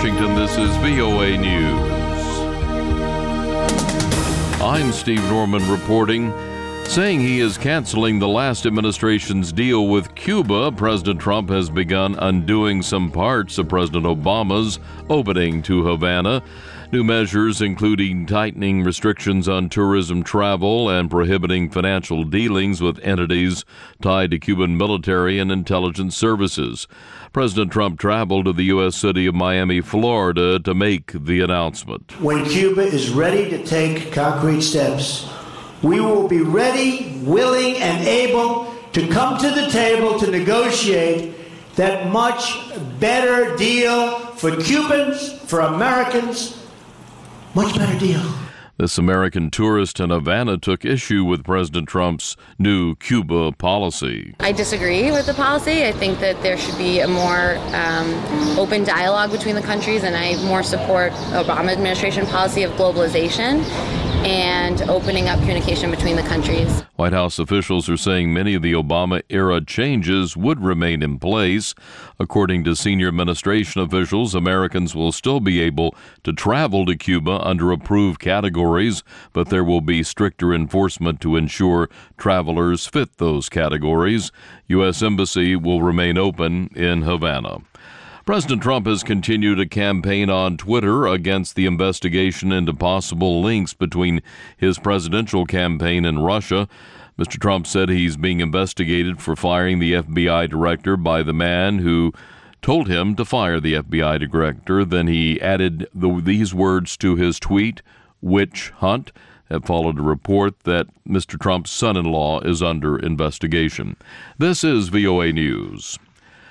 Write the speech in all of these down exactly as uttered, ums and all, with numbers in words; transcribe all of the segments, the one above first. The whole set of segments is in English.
Washington, this is V O A News. I'm Steve Norman reporting. Saying he is canceling the last administration's deal with Cuba, President Trump has begun undoing some parts of President Obama's opening to Havana. New measures including tightening restrictions on tourism travel and prohibiting financial dealings with entities tied to Cuban military and intelligence services. President Trump traveled to the U S city of Miami, Florida, to make the announcement. When Cuba is ready to take concrete steps, we will be ready, willing, and able to come to the table to negotiate that much better deal for Cubans, for Americans. Much better deal. This American tourist in Havana took issue with President Trump's new Cuba policy. I disagree with the policy. I think that there should be a more um, open dialogue between the countries, and I more support Obama administration policy of globalization and opening up communication between the countries. White House officials are saying many of the Obama-era changes would remain in place. According to senior administration officials, Americans will still be able to travel to Cuba under approved categories, but there will be stricter enforcement to ensure travelers fit those categories. U S Embassy will remain open in Havana. President Trump has continued a campaign on Twitter against the investigation into possible links between his presidential campaign and Russia. Mister Trump said he's being investigated for firing the F B I director by the man who told him to fire the F B I director. Then he added the, these words to his tweet, "Witch hunt." That followed a report that Mister Trump's son-in-law is under investigation. This is V O A News.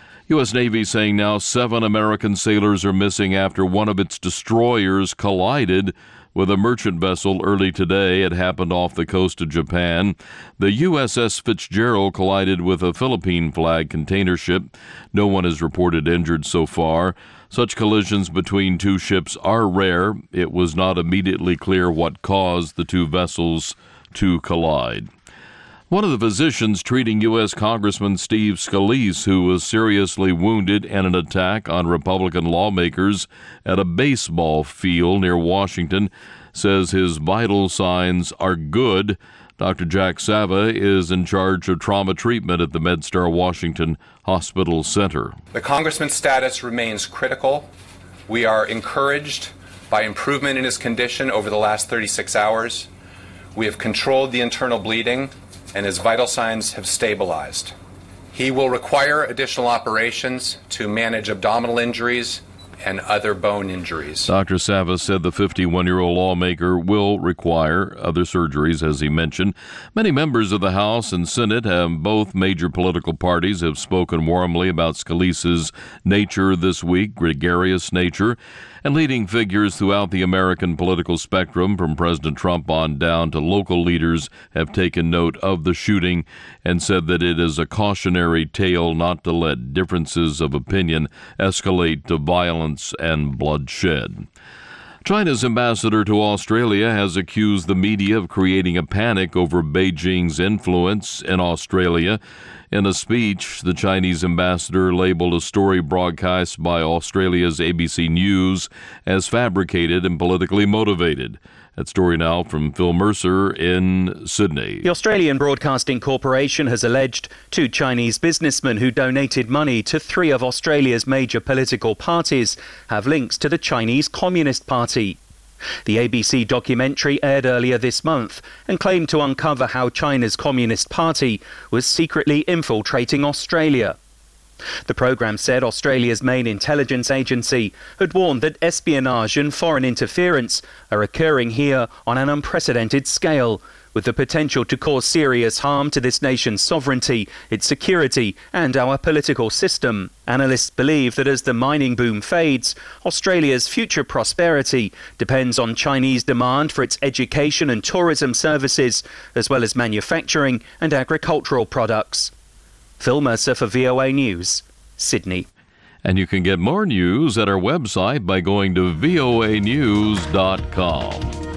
U S Navy saying now seven American sailors are missing after one of its destroyers collided with a merchant vessel early today. It happened off the coast of Japan. The U S S Fitzgerald collided with a Philippine flag container ship. No one is reported injured so far. Such collisions between two ships are rare. It was not immediately clear what caused the two vessels to collide. One of the physicians treating U S Congressman Steve Scalise, who was seriously wounded in an attack on Republican lawmakers at a baseball field near Washington, says his vital signs are good. Doctor Jack Sava is in charge of trauma treatment at the MedStar Washington Hospital Center. The congressman's status remains critical. We are encouraged by improvement in his condition over the last thirty-six hours. We have controlled the internal bleeding, and his vital signs have stabilized. He will require additional operations to manage abdominal injuries and other bone injuries. Doctor Sava said the fifty-one-year-old lawmaker will require other surgeries, as he mentioned. Many members of the House and Senate, have both major political parties, have spoken warmly about Scalise's nature this week, gregarious nature, and leading figures throughout the American political spectrum, from President Trump on down to local leaders, have taken note of the shooting and said that it is a cautionary tale not to let differences of opinion escalate to violence and bloodshed. China's ambassador to Australia has accused the media of creating a panic over Beijing's influence in Australia. In a speech, the Chinese ambassador labeled a story broadcast by Australia's A B C News as fabricated and politically motivated. That story now from Phil Mercer in Sydney. The Australian Broadcasting Corporation has alleged two Chinese businessmen who donated money to three of Australia's major political parties have links to the Chinese Communist Party. The A B C documentary aired earlier this month and claimed to uncover how China's Communist Party was secretly infiltrating Australia. The programme said Australia's main intelligence agency had warned that espionage and foreign interference are occurring here on an unprecedented scale, with the potential to cause serious harm to this nation's sovereignty, its security and our political system. Analysts believe that as the mining boom fades, Australia's future prosperity depends on Chinese demand for its education and tourism services, as well as manufacturing and agricultural products. Phil Mercer for V O A News, Sydney. And you can get more news at our website by going to V O A news dot com.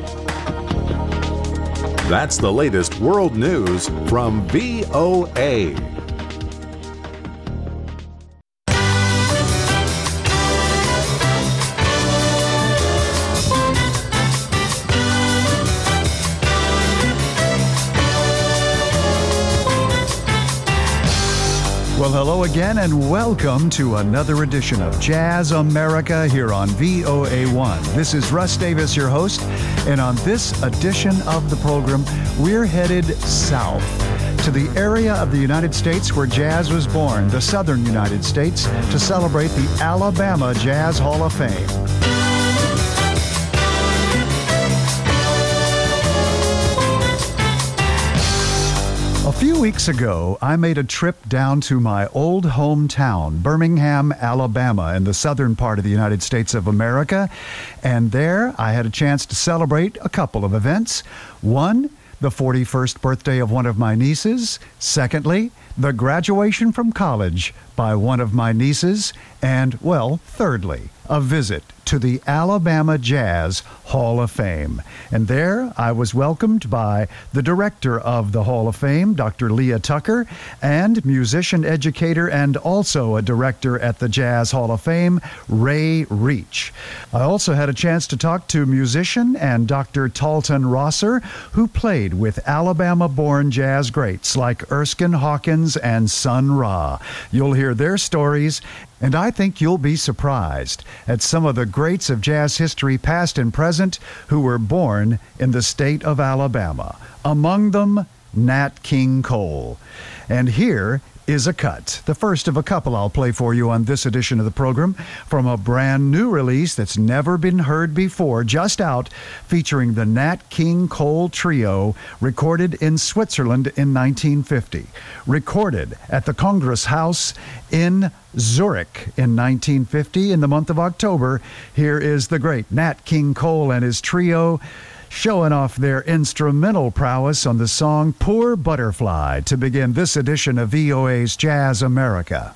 That's the latest world news from V O A. Well, hello again, and welcome to another edition of Jazz America here on V O A one. This is Russ Davis, your host, and on this edition of the program, we're headed south to the area of the United States where jazz was born, the southern United States, to celebrate the Alabama Jazz Hall of Fame. A few weeks ago, I made a trip down to my old hometown, Birmingham, Alabama, in the southern part of the United States of America. And there, I had a chance to celebrate a couple of events. One, the forty-first birthday of one of my nieces. Secondly, the graduation from college by one of my nieces. And, well, thirdly, a visit to the Alabama Jazz Hall of Fame. And there I was welcomed by the director of the Hall of Fame, Doctor Leah Tucker, and musician educator and also a director at the Jazz Hall of Fame, Ray Reach. I also had a chance to talk to musician and Doctor Talton Rosser, who played with Alabama-born jazz greats like Erskine Hawkins and Sun Ra. You'll hear their stories, and I think you'll be surprised at some of the greats of jazz history, past and present, who were born in the state of Alabama. Among them, Nat King Cole. And here is a cut, the first of a couple I'll play for you on this edition of the program, from a brand new release that's never been heard before, just out, featuring the Nat King Cole Trio, recorded in Switzerland in nineteen fifty. Recorded at the Congress House in Zurich in nineteen fifty, in the month of October. Here is the great Nat King Cole and his trio, showing off their instrumental prowess on the song Poor Butterfly to begin this edition of V O A's Jazz America.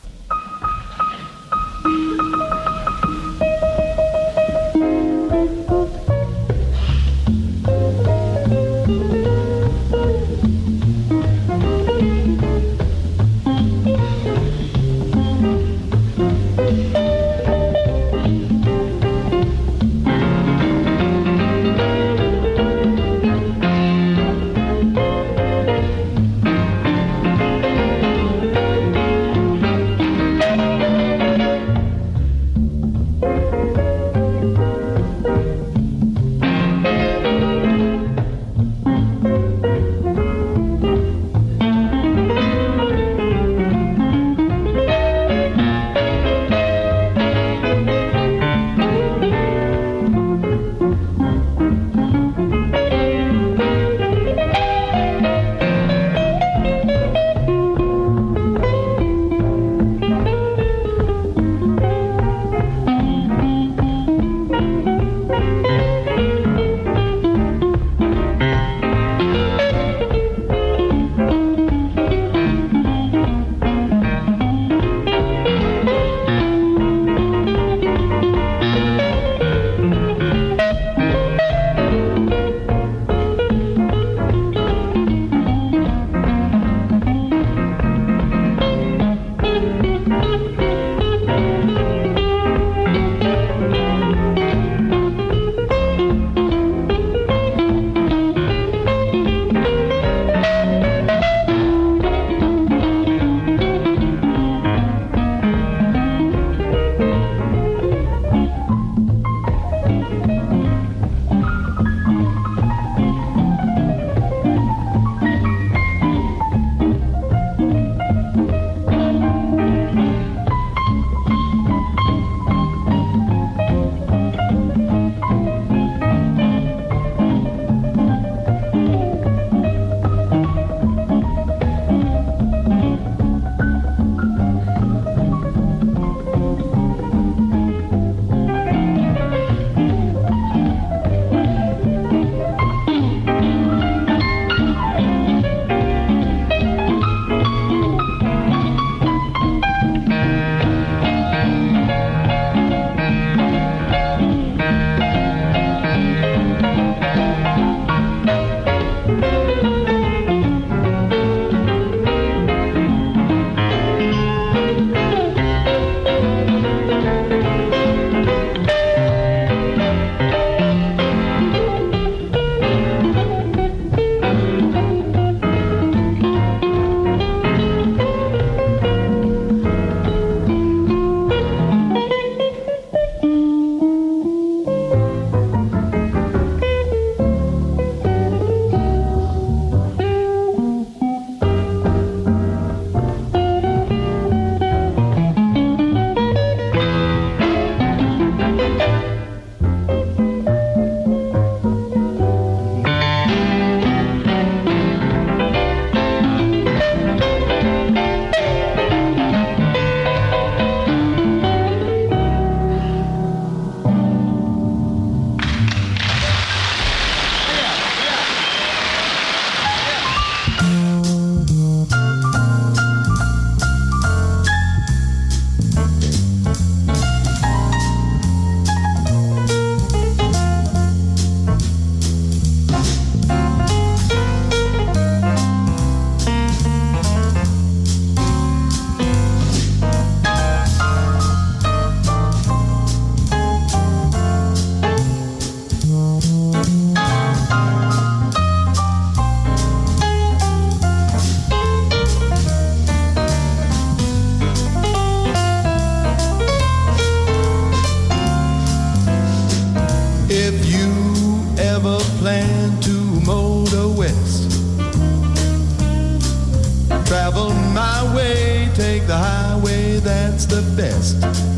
that's the best.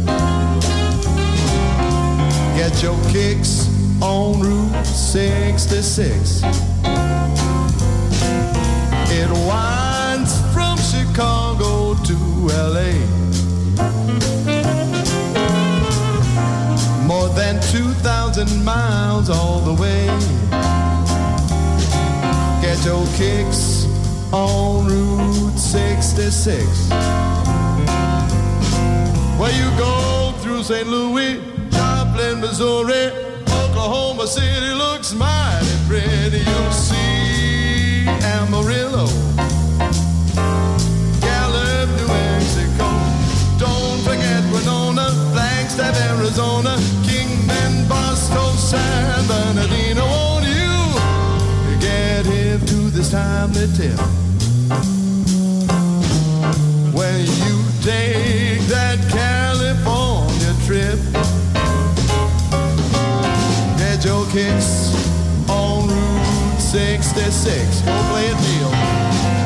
Get your kicks on Route sixty-six. It winds from Chicago to L A. More than two thousand miles all the way. Get your kicks on Route sixty-six. Where you go through Saint Louis, Joplin, Missouri, Oklahoma City looks mighty pretty. You'll see Amarillo, Gallup, New Mexico. Don't forget Winona, Flagstaff, Arizona, Kingman, Bosco, San Bernardino. Won't you get hip to this timely tip? When you take that California trip, get your kicks on Route sixty-six. Go play it, Neil.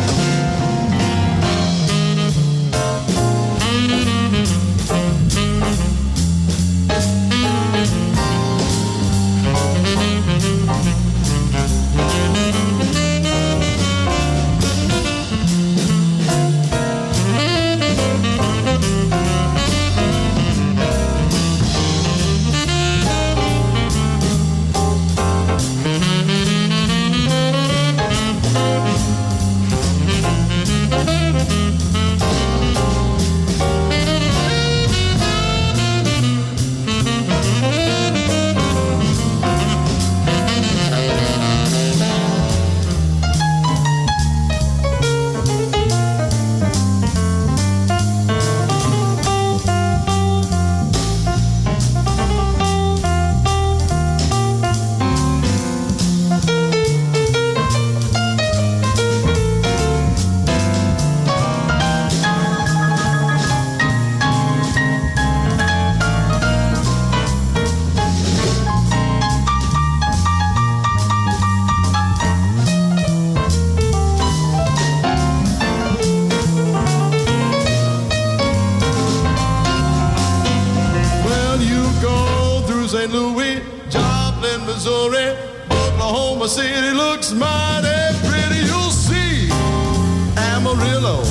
Saint Louis, Joplin, Missouri, Oklahoma City looks mighty pretty. You'll see Amarillo,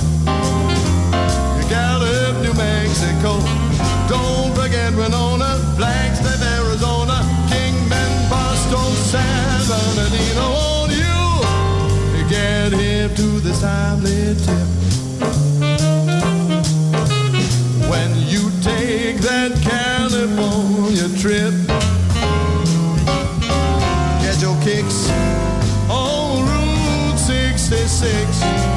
Gallup, New Mexico. Don't forget Winona, Flagstaff, Arizona, Kingman, Boston, San Bernardino. Won't you get hip to this timely tip? When you take that California trip, get your kicks on Route sixty-six.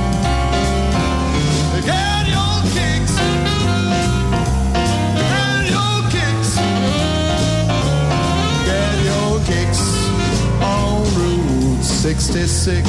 Get your kicks, get your kicks, get your kicks on Route sixty-six.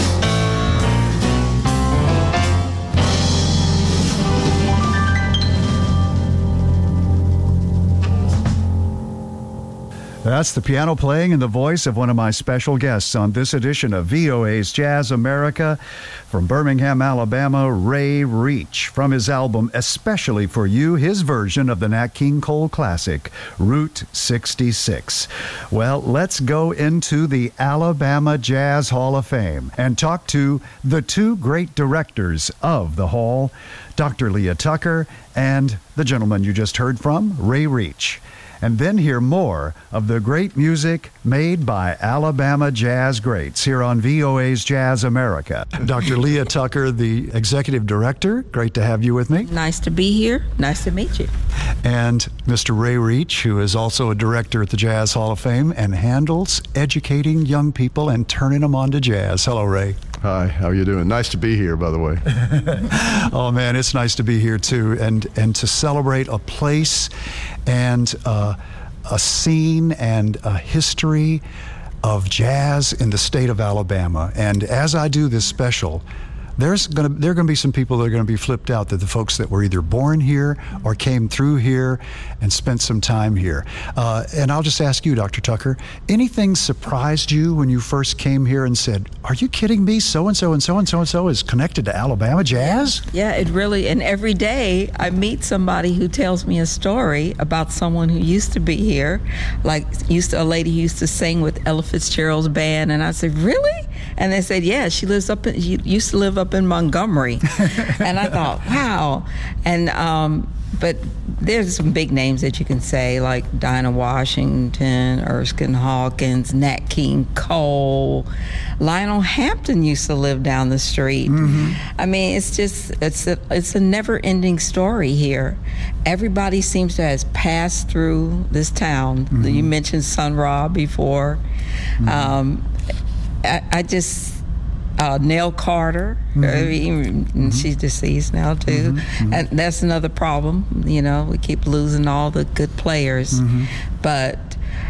That's the piano playing and the voice of one of my special guests on this edition of V O A's Jazz America. From Birmingham, Alabama, Ray Reach. From his album Especially for You, his version of the Nat King Cole classic, Route sixty-six. Well, let's go into the Alabama Jazz Hall of Fame and talk to the two great directors of the Hall, Doctor Leah Tucker and the gentleman you just heard from, Ray Reach. And then hear more of the great music made by Alabama jazz greats here on V O A's Jazz America. Doctor Leah Tucker, the executive director, great to have you with me. Nice to be here. Nice to meet you. And Mister Ray Reach, who is also a director at the Jazz Hall of Fame and handles educating young people and turning them on to jazz. Hello, Ray. Hi, how are you doing? Nice to be here, by the way. Oh, man, it's nice to be here, too, and, and to celebrate a place and uh, a scene and a history of jazz in the state of Alabama. And as I do this special, there's going to there are going to be some people that are going to be flipped out, that the folks that were either born here or came through here and spent some time here. Uh, and I'll just ask you, Doctor Tucker, anything surprised you when you first came here and said, "Are you kidding me? So and so and so and so and so is connected to Alabama jazz?" Yeah, it really, and every day I meet somebody who tells me a story about someone who used to be here, like used to, a lady who used to sing with Ella Fitzgerald's band, and I said, "Really?" And they said, "Yeah, she lives up in, she used to live up in Montgomery." And I thought, wow. And um, but there's some big names that you can say, like Dinah Washington, Erskine Hawkins, Nat King Cole, Lionel Hampton used to live down the street. Mm-hmm. I mean, it's just it's a it's a never-ending story here. Everybody seems to have passed through this town. Mm-hmm. You mentioned Sun Ra before. Mm-hmm. Um, I, I just. Uh, Nell Carter, mm-hmm. I mean, mm-hmm. she's deceased now too, mm-hmm. and that's another problem. You know, we keep losing all the good players, mm-hmm. but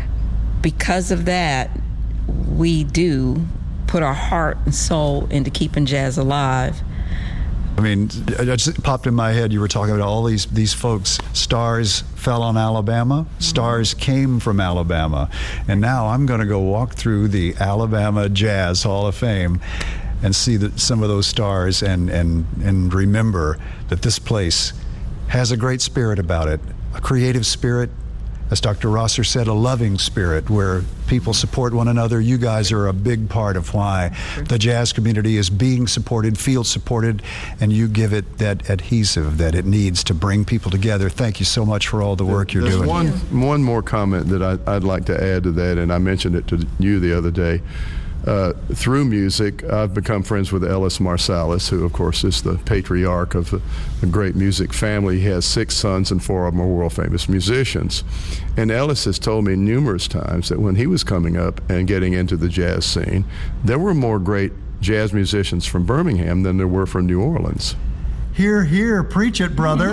because of that, we do put our heart and soul into keeping jazz alive. I mean, it just popped in my head. You were talking about all these these folks. Stars fell on Alabama. Mm-hmm. Stars came from Alabama. And now I'm going to go walk through the Alabama Jazz Hall of Fame and see that some of those stars and, and, and remember that this place has a great spirit about it, a creative spirit, as Doctor Rosser said, a loving spirit where people support one another. You guys are a big part of why the jazz community is being supported, feels supported, and you give it that adhesive that it needs to bring people together. Thank you so much for all the work you're There's doing. One, one more comment that I, I'd like to add to that, and I mentioned it to you the other day. Uh, through music, I've become friends with Ellis Marsalis, who, of course, is the patriarch of a, a great music family. He has six sons, and four of them are world-famous musicians. And Ellis has told me numerous times that when he was coming up and getting into the jazz scene, there were more great jazz musicians from Birmingham than there were from New Orleans. Hear, hear, preach it, brother.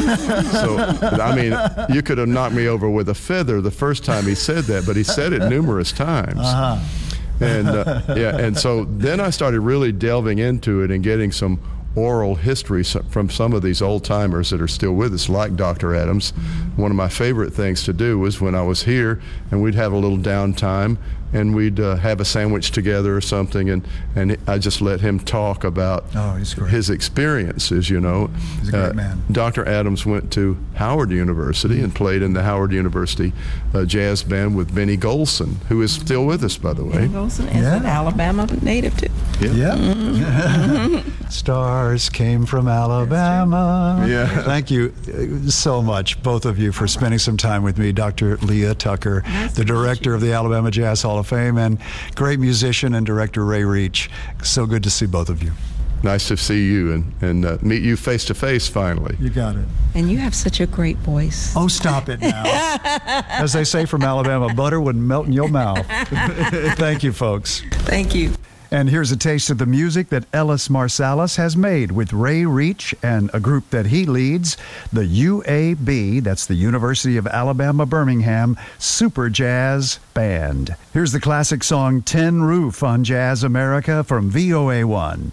So, I mean, you could have knocked me over with a feather the first time he said that, but he said it numerous times. Uh-huh. And uh, yeah, and so then I started really delving into it and getting some oral history from some of these old timers that are still with us, like Doctor Adams. One of my favorite things to do was when I was here and we'd have a little downtime and we'd uh, have a sandwich together or something, and, and I just let him talk about oh, he's great. his experiences, you know. He's a great uh, man. Doctor Adams went to Howard University and played in the Howard University uh, jazz band with Benny Golson, who is still with us, by the way. Benny Golson is yeah. an Alabama native, too. Yeah. yeah. Mm-hmm. Stars came from Alabama. Yeah. Thank you so much, both of you, for spending some time with me. Doctor Leah Tucker, nice the director of the Alabama Jazz Hall of Fame, and great musician and director Ray Reach. So good to see both of you. Nice to see you and, and uh, meet you face to face finally. You got it. And you have such a great voice. Oh, stop it now. As they say from Alabama, butter wouldn't melt in your mouth. Thank you, folks. Thank you. And here's a taste of the music that Ellis Marsalis has made with Ray Reach and a group that he leads, the U A B, that's the University of Alabama, Birmingham, Super Jazz Band. Here's the classic song Tin Roof on Jazz America from V O A one.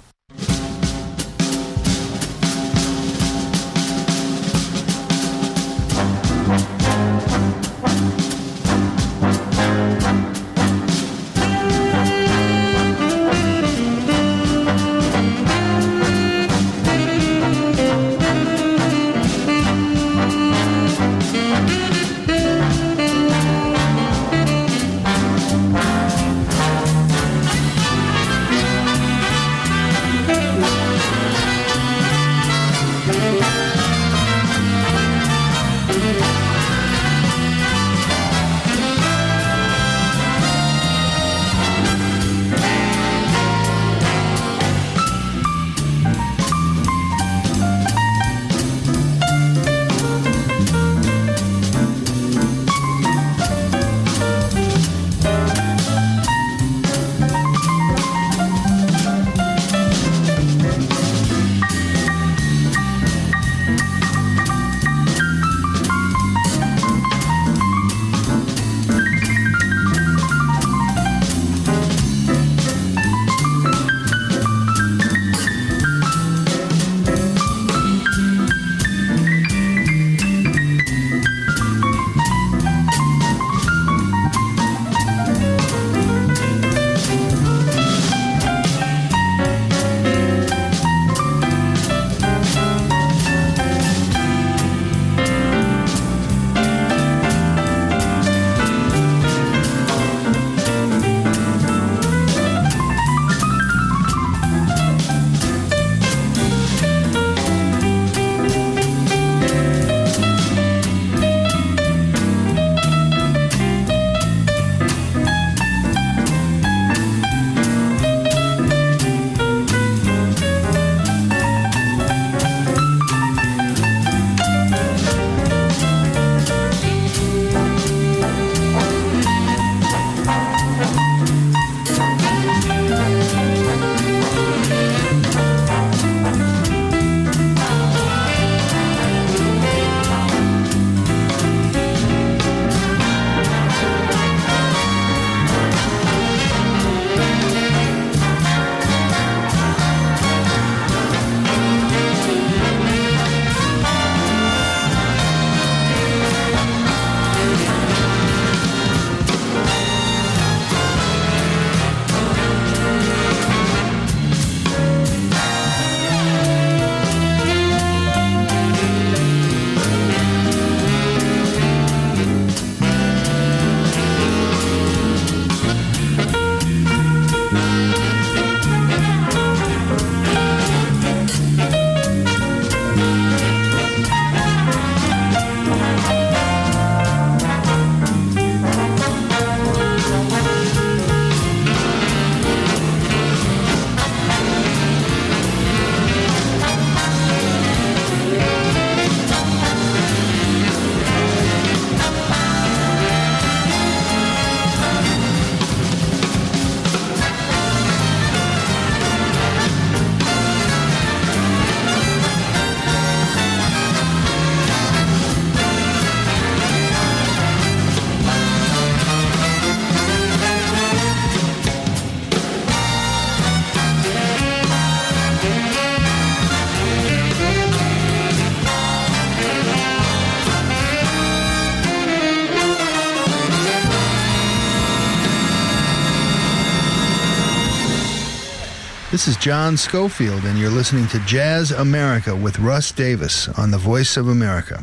This is John Schofield, and you're listening to Jazz America with Russ Davis on the Voice of America.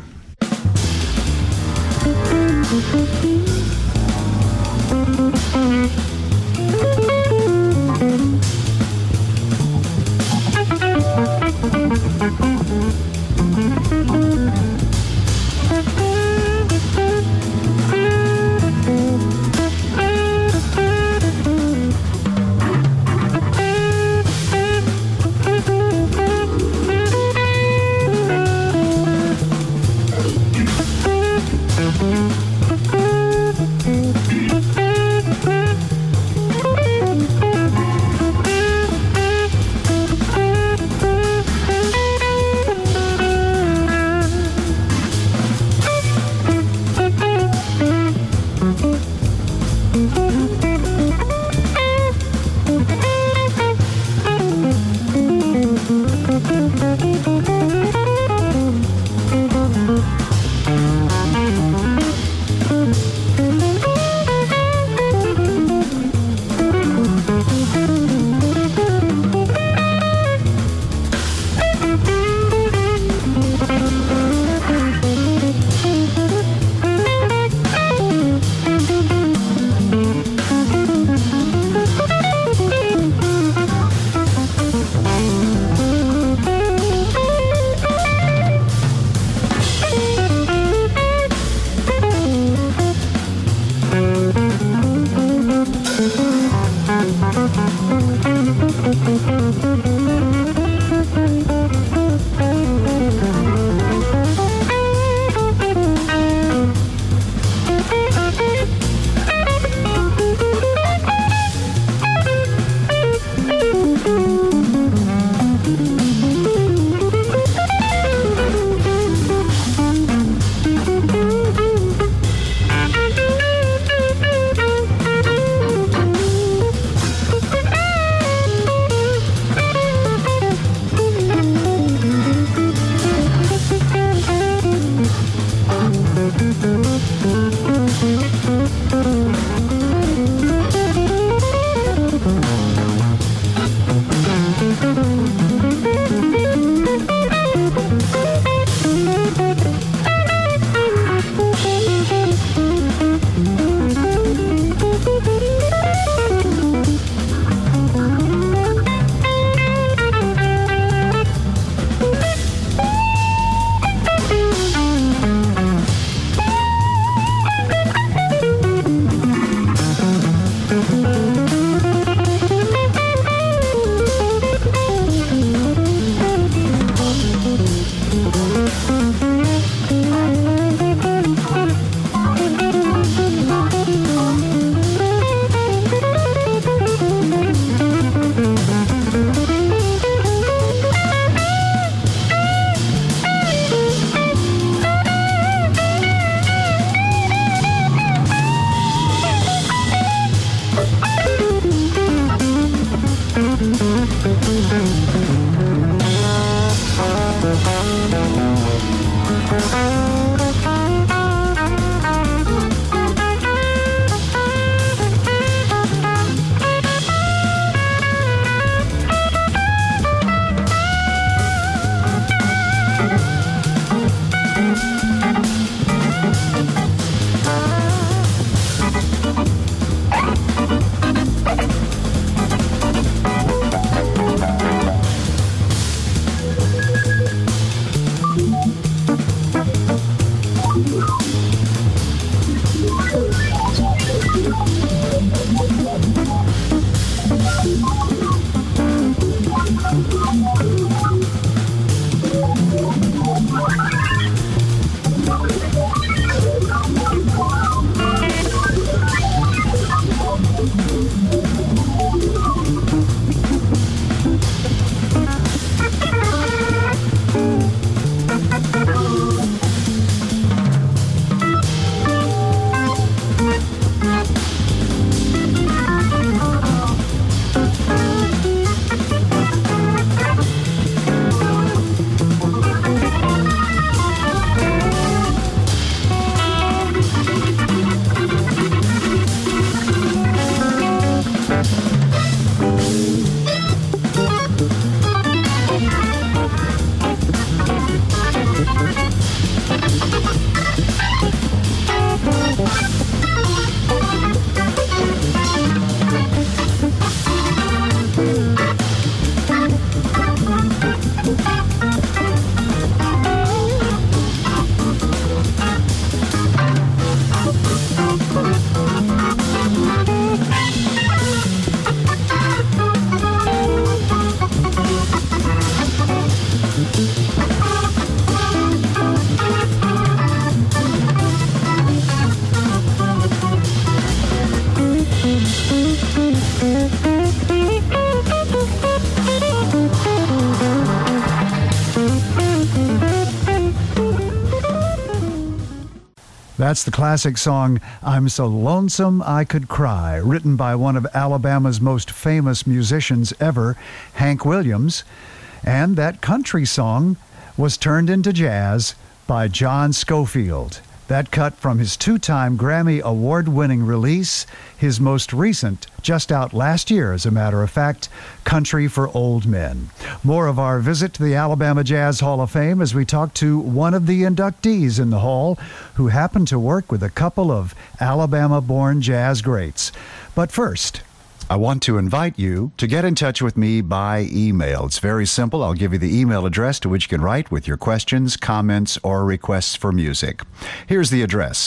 That's the classic song, I'm So Lonesome I Could Cry, written by one of Alabama's most famous musicians ever, Hank Williams. And that country song was turned into jazz by John Scofield. That cut from his two-time Grammy Award-winning release, his most recent, just out last year, as a matter of fact, Country for Old Men. More of our visit to the Alabama Jazz Hall of Fame as we talk to one of the inductees in the hall who happened to work with a couple of Alabama-born jazz greats. But first, I want to invite you to get in touch with me by email. It's very simple. I'll give you the email address to which you can write with your questions, comments, or requests for music. Here's the address: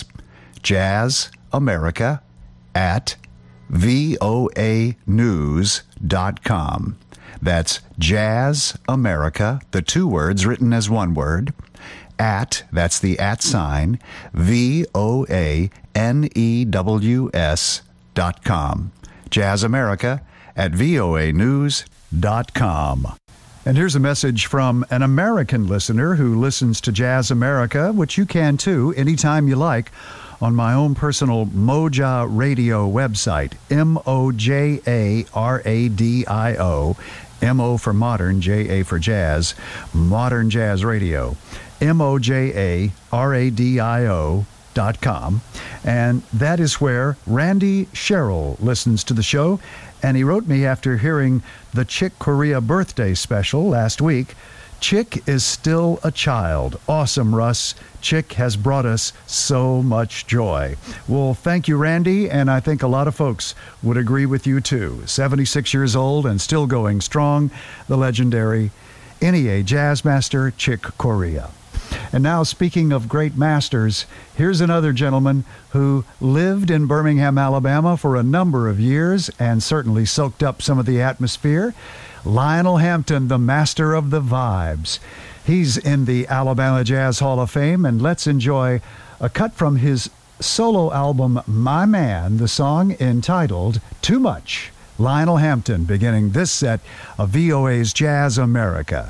jazzamerica at voa news dot com. That's jazzamerica, the two words written as one word, at, that's the at sign, V O A N E W S dot com. jazzamerica at voa news dot com. And here's a message from an American listener who listens to Jazz America, which you can too, anytime you like, on my own personal Moja Radio website, M O J A R A D I O, M O for modern, J A for jazz, Modern Jazz Radio, M O J A R A D I O dot com. And that is where Randy Sherrill listens to the show. And he wrote me after hearing the Chick Corea birthday special last week. Chick is still a child. Awesome, Russ. Chick has brought us so much joy. Well, thank you, Randy, and I think a lot of folks would agree with you, too. seventy-six years old and still going strong, the legendary N E A jazz master, Chick Corea. And now, speaking of great masters, here's another gentleman who lived in Birmingham, Alabama for a number of years and certainly soaked up some of the atmosphere. Lionel Hampton, the master of the vibes. He's in the Alabama Jazz Hall of Fame, and let's enjoy a cut from his solo album, My Man, the song entitled Too Much. Lionel Hampton beginning this set of V O A's Jazz America.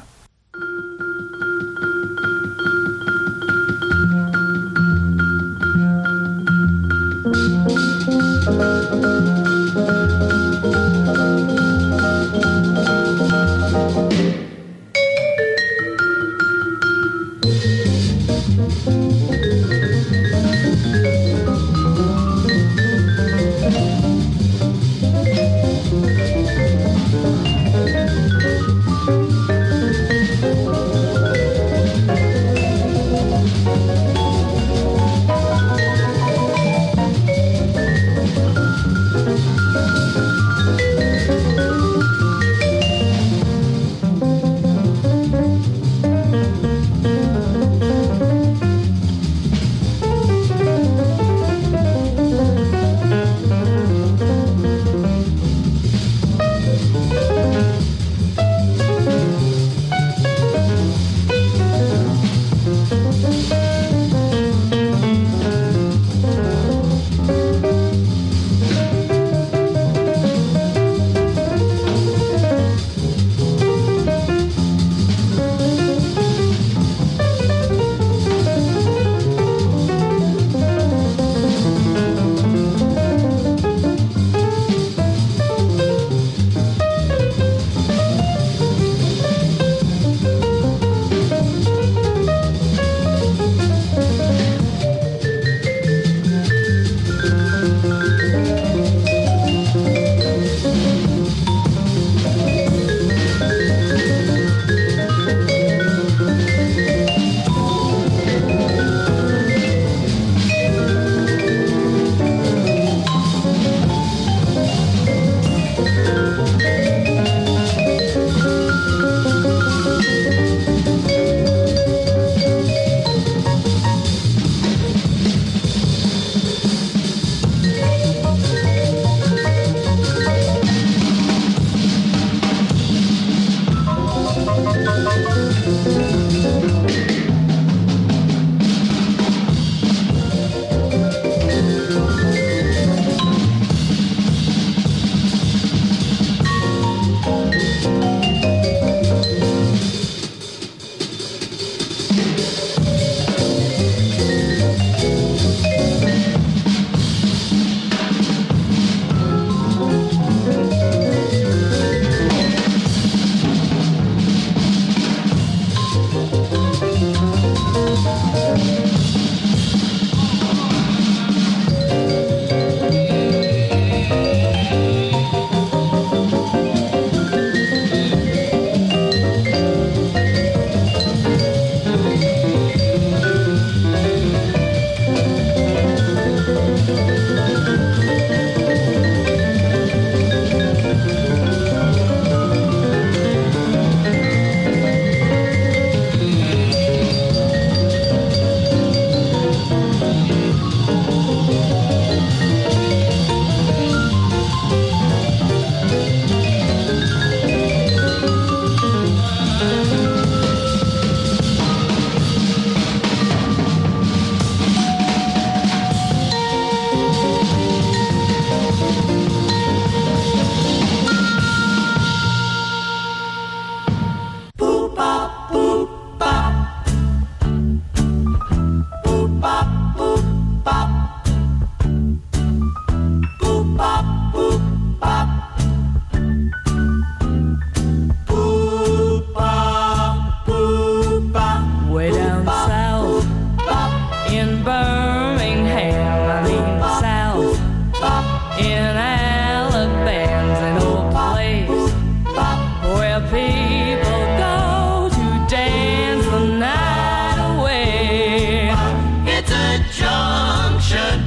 in Birmingham, I mean South, in Alabama's an old place where people go to dance the night away. It's a junction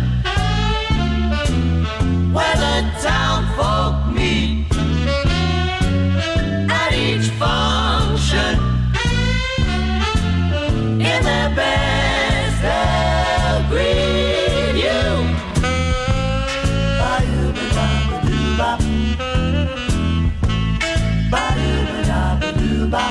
where the town folk meet at each function. In their best, they'll greet you. Ba-doo-ba-da-ba-doo-bop. Ba-doo-ba-da-ba-doo-bop.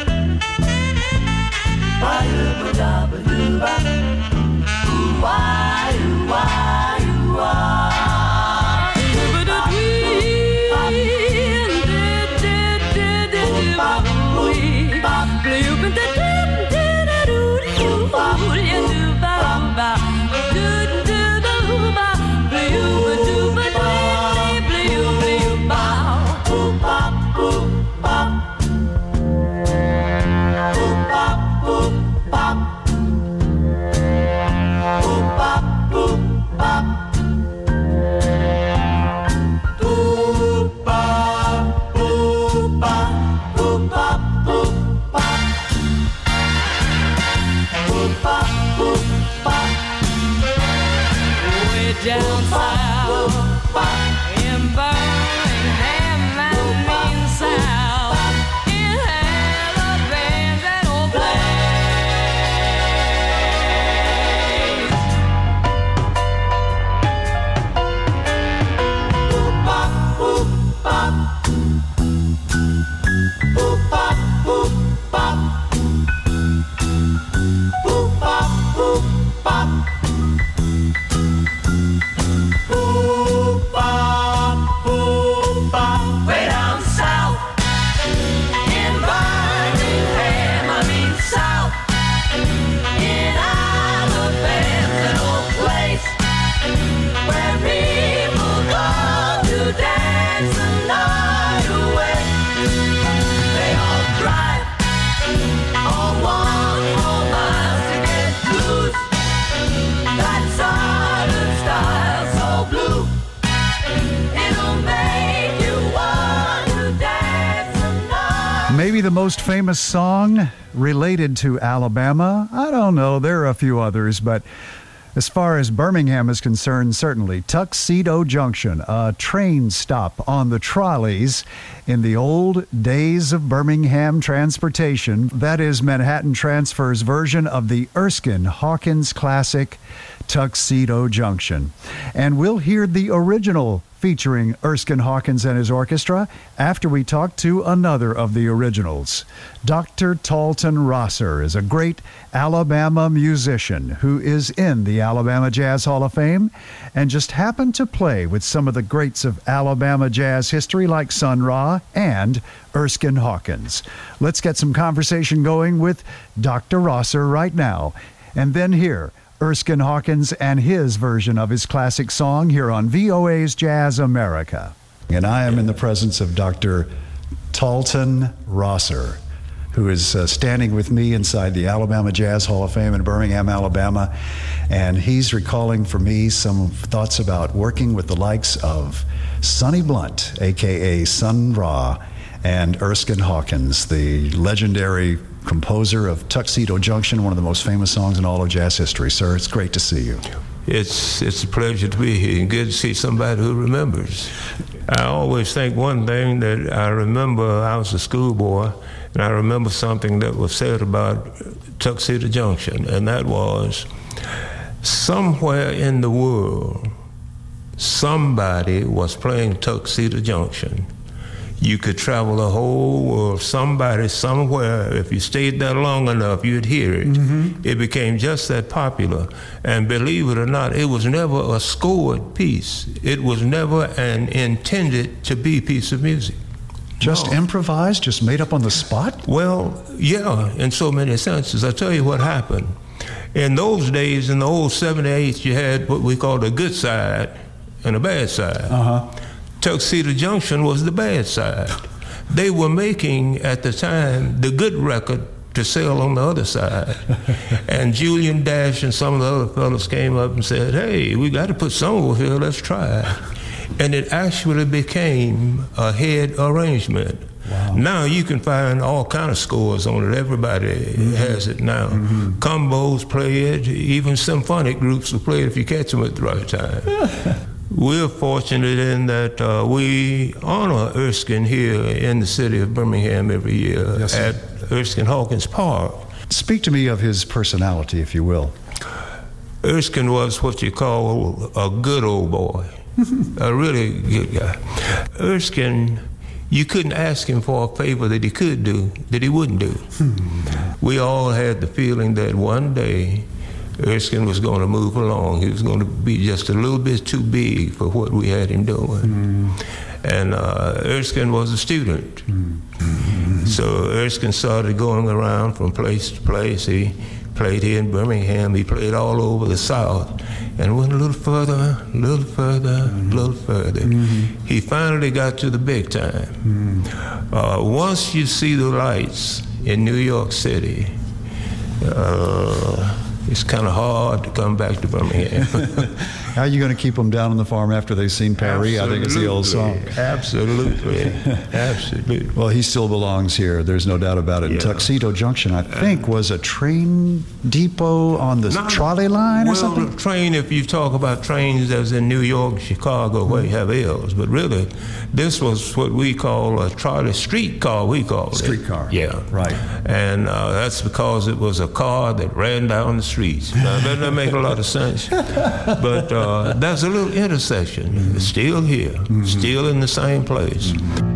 Ba-doo-ba-da-ba-doo-bop. Ooh-wah, ooh-wah, ooh-wah. Down south, in Birmingham, I mean South, in Alabama's that old place. Boop-bop, boop-bop. Boop-bop, boop-bop. Boop-bop, boop-bop. Way down south, in Birmingham, I mean South, in Alabama's an old place where people go to dance the night away. They all drive all one whole miles to get blues. That southern style, so blue. Maybe the most famous song related to Alabama. I don't know. There are a few others, but as far as Birmingham is concerned, certainly Tuxedo Junction, a train stop on the trolleys in the old days of Birmingham transportation. That is Manhattan Transfer's version of the Erskine Hawkins classic Tuxedo Junction. And we'll hear the original featuring Erskine Hawkins and his orchestra after we talk to another of the originals. Doctor Talton Rosser is a great Alabama musician who is in the Alabama Jazz Hall of Fame and just happened to play with some of the greats of Alabama jazz history like Sun Ra and Erskine Hawkins. Let's get some conversation going with Doctor Rosser right now, and then hear Erskine Hawkins and his version of his classic song here on V O A's Jazz America. And I am in the presence of Doctor Talton Rosser, who is uh, standing with me inside the Alabama Jazz Hall of Fame in Birmingham, Alabama. And he's recalling for me some thoughts about working with the likes of Sonny Blunt, a k a. Sun Ra, and Erskine Hawkins, the legendary composer of Tuxedo Junction, one of the most famous songs in all of jazz history. Sir, it's great to see you. It's it's a pleasure to be here and good to see somebody who remembers. I always think one thing that I remember, I was a schoolboy, and I remember something that was said about Tuxedo Junction, and that was, somewhere in the world, somebody was playing Tuxedo Junction. You could travel the whole world. Somebody, somewhere, if you stayed there long enough, you'd hear it. Mm-hmm. It became just that popular. And believe it or not, it was never a scored piece. It was never an intended to be piece of music. Just no. Improvised, just made up on the spot? Well, yeah, in so many senses. I'll tell you what happened. In those days, in the old seventy-eights, you had what we called a good side and a bad side. Uh-huh. Tuxedo Junction was the bad side. They were making, at the time, the good record to sell on the other side. And Julian Dash and some of the other fellows came up and said, hey, we got to put some over here, let's try it. And it actually became a head arrangement. Wow. Now you can find all kind of scores on it. Everybody mm-hmm. has it now. Mm-hmm. Combos play it. Even symphonic groups will play it if you catch them at the right time. We're fortunate in that uh, we honor Erskine here in the city of Birmingham every year yes, at Erskine Hawkins Park. Speak to me of his personality, if you will. Erskine was what you call a good old boy, a really good guy. Erskine, you couldn't ask him for a favor that he could do, that he wouldn't do. Hmm. We all had the feeling that one day Erskine was going to move along. He was going to be just a little bit too big for what we had him doing. Mm. And uh, Erskine was a student. Mm. So Erskine started going around from place to place. He played here in Birmingham. He played all over the South and went a little further, a little further, a mm. little further. Mm-hmm. He finally got to the big time. Mm. Uh, once you see the lights in New York City, uh, it's kind of hard to come back to Birmingham. How are you going to keep them down on the farm after they've seen Paris? I think it's the old song. Absolutely. Absolutely. Well, he still belongs here. There's no doubt about it. Yeah. Tuxedo Junction, I think, was a train depot on the Not, trolley line or well, something? Well, train, if you talk about trains that's in New York, Chicago, where you have L's. But really, this was what we call a trolley streetcar, we call it. Streetcar. Yeah. Right. And uh, that's because it was a car that ran down the streets. Now, that doesn't make a lot of sense. But uh, that's a little intersection. Mm-hmm. It's still here, mm-hmm. still in the same place. Mm-hmm.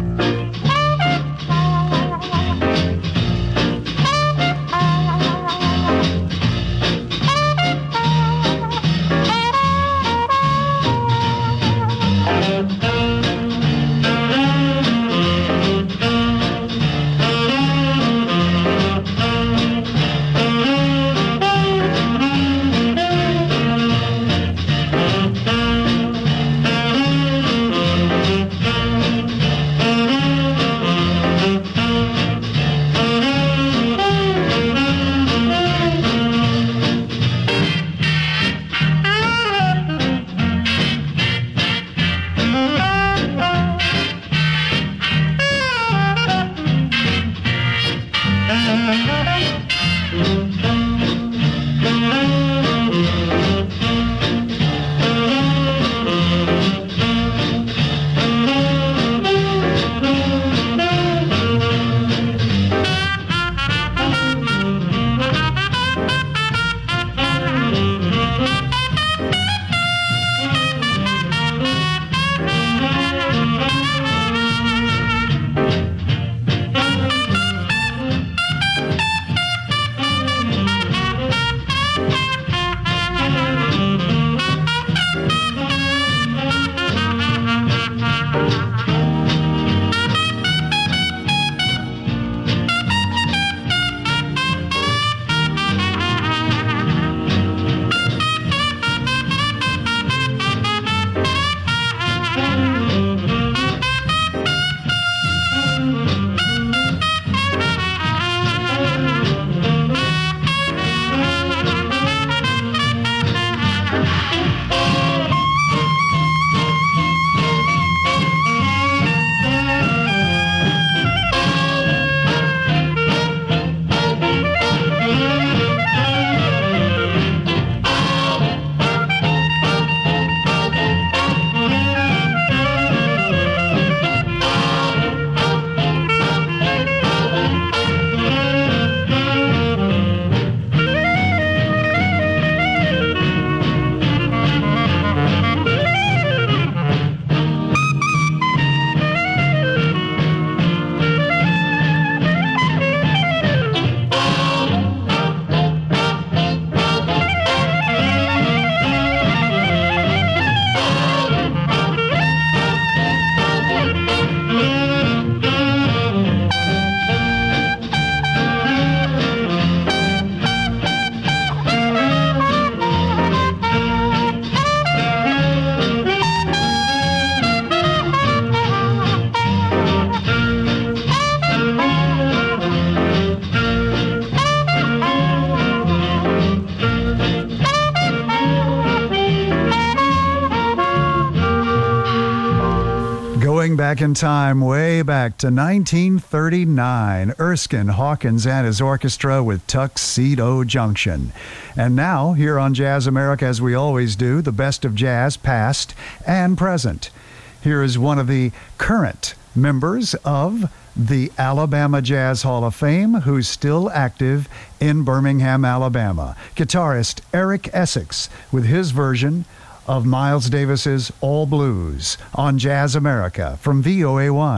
Going back in time, way back to nineteen thirty-nine, Erskine Hawkins and his orchestra with Tuxedo Junction. And now, here on Jazz America, as we always do, the best of jazz, past and present. Here is one of the current members of the Alabama Jazz Hall of Fame, who's still active in Birmingham, Alabama. Guitarist Eric Essex with his version of Miles Davis's All Blues on Jazz America from V O A one.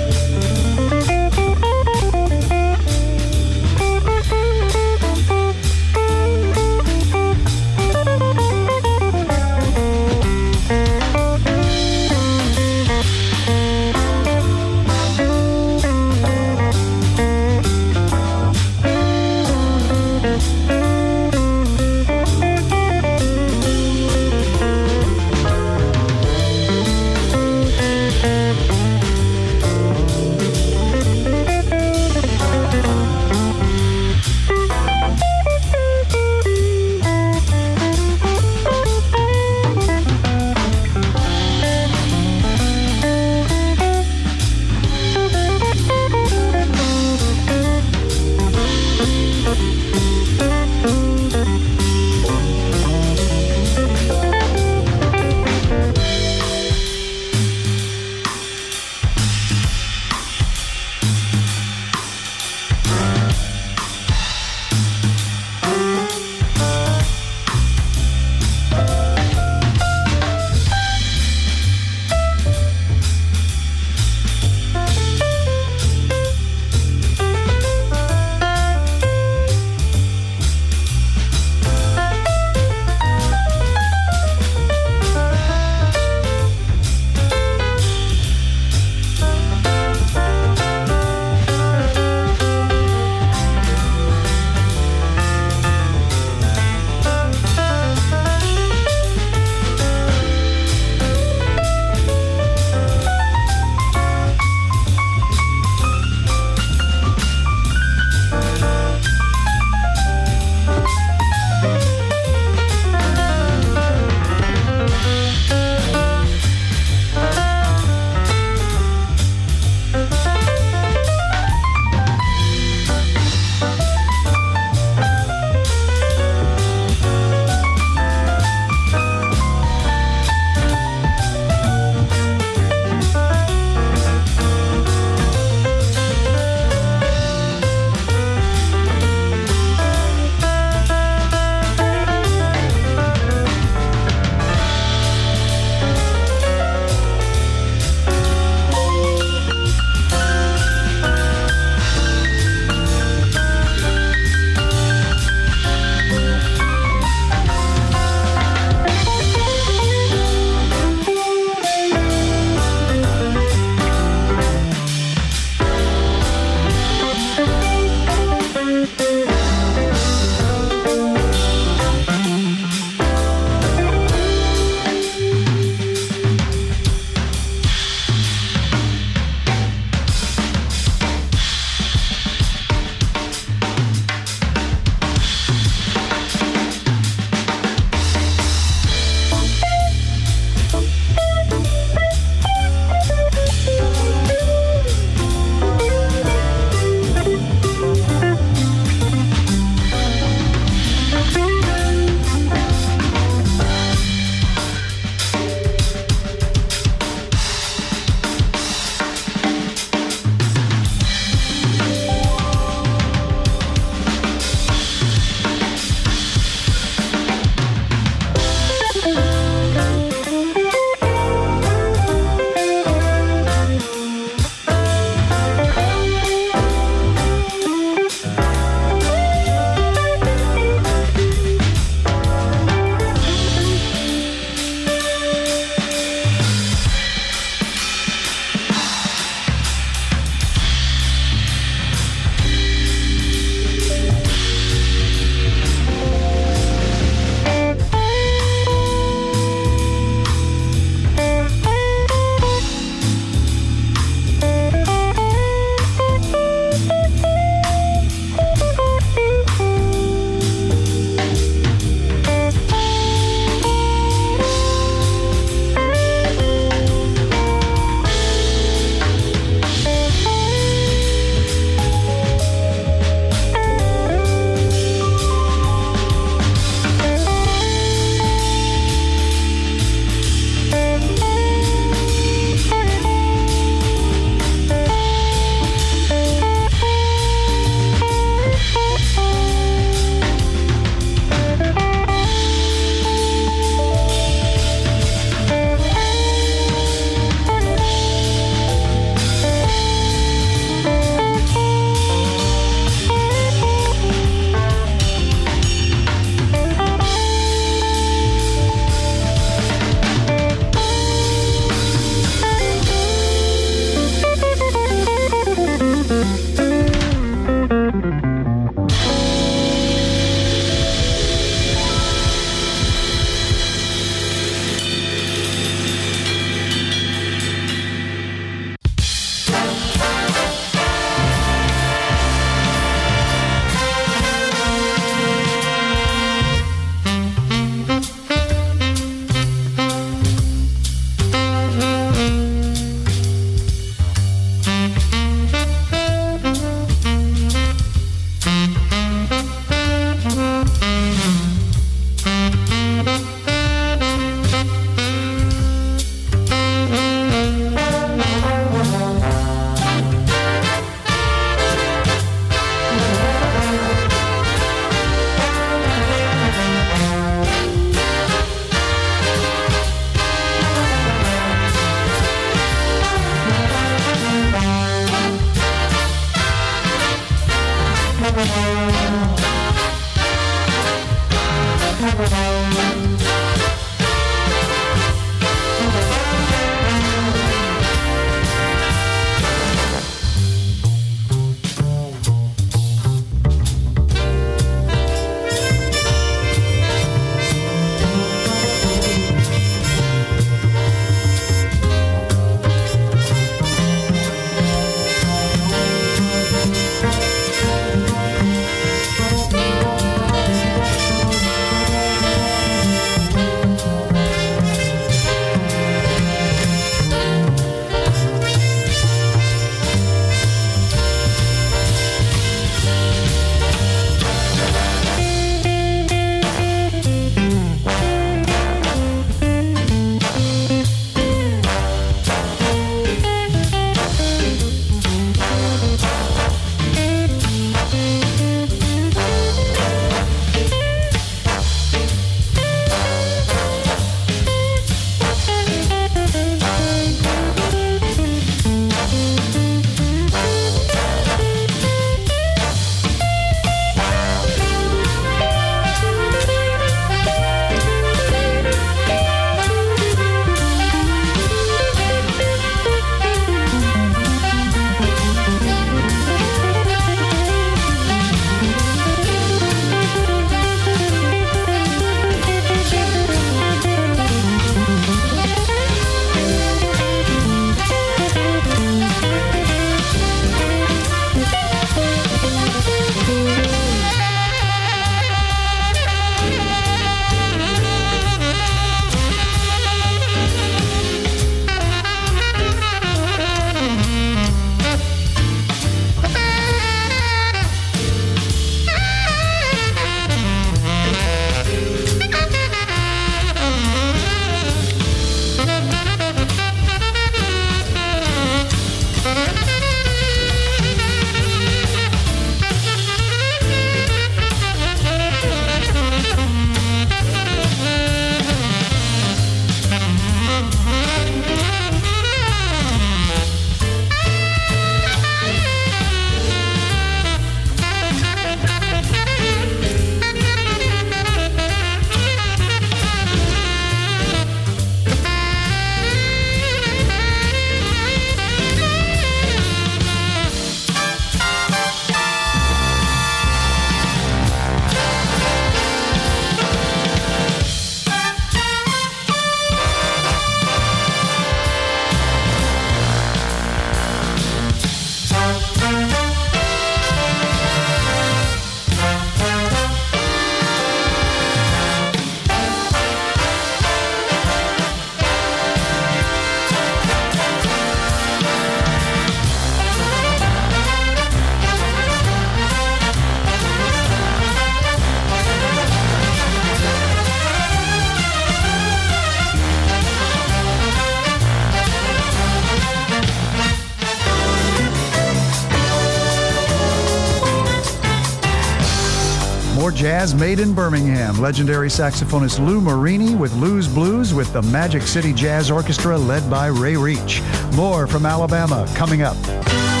More jazz made in Birmingham. Legendary saxophonist Lou Marini with Lou's Blues with the Magic City Jazz Orchestra led by Ray Reach. More from Alabama coming up.